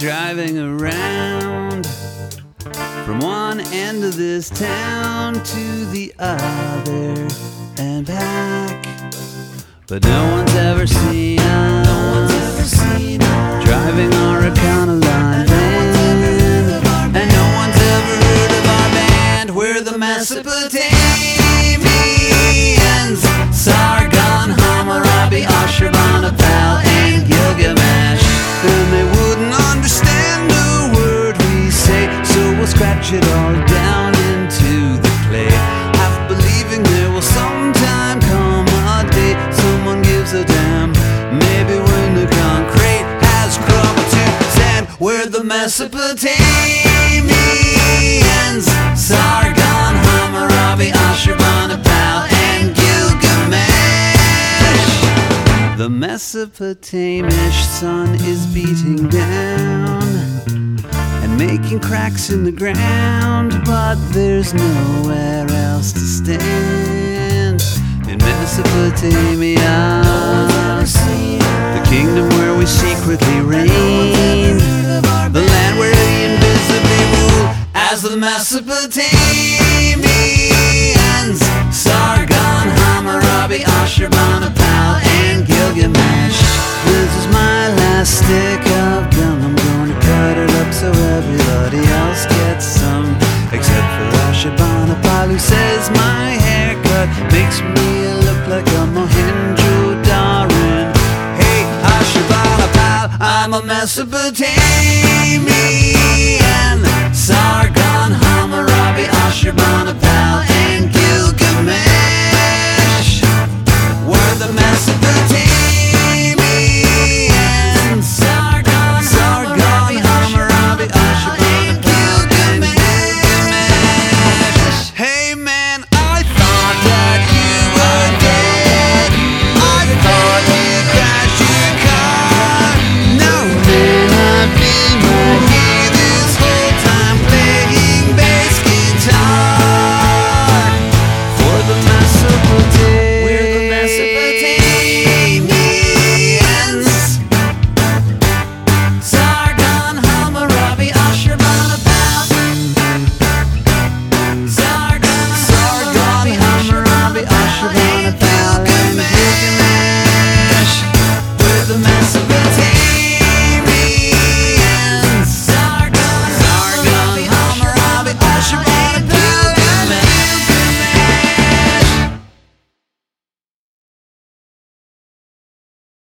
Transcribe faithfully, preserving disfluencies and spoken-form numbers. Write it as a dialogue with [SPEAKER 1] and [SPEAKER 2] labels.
[SPEAKER 1] driving around from one end of this town to the other and back, but no one's ever seen us, no one's ever seen us driving our Econoline van, and no one's ever heard of our band. We're the Mesopotamians, Sargon, Hammurabi, Ashurbanipal, and Gilgamesh, and they wouldn't understand a word we say, so we'll scratch it all down into the clay, half believing there will sometime come a day someone gives a damn, maybe when the concrete has crumbled to sand. We're the Mesopotamians, Sargon, Hammurabi, Ashurbanipal, and Gilgamesh. The Mesopotamish sun is beating down and making cracks in the ground, but there's nowhere else to stand in Mesopotamia, the kingdom where we secretly reign, the land where we invisibly rule as the Mesopotamians, Sargon, Hammurabi, Ashurbanipal, and Gilgamesh. This is my last stick of gum, I'm gonna cut it up so everybody else gets some, except for Ashurbanipal, who says my haircut makes me look like a Mohenjo-Daran. Hey Ashurbanipal, I'm a Mesopotamian, Sargon, Hammurabi, Ashurbanipal, and Gilgamesh. We're the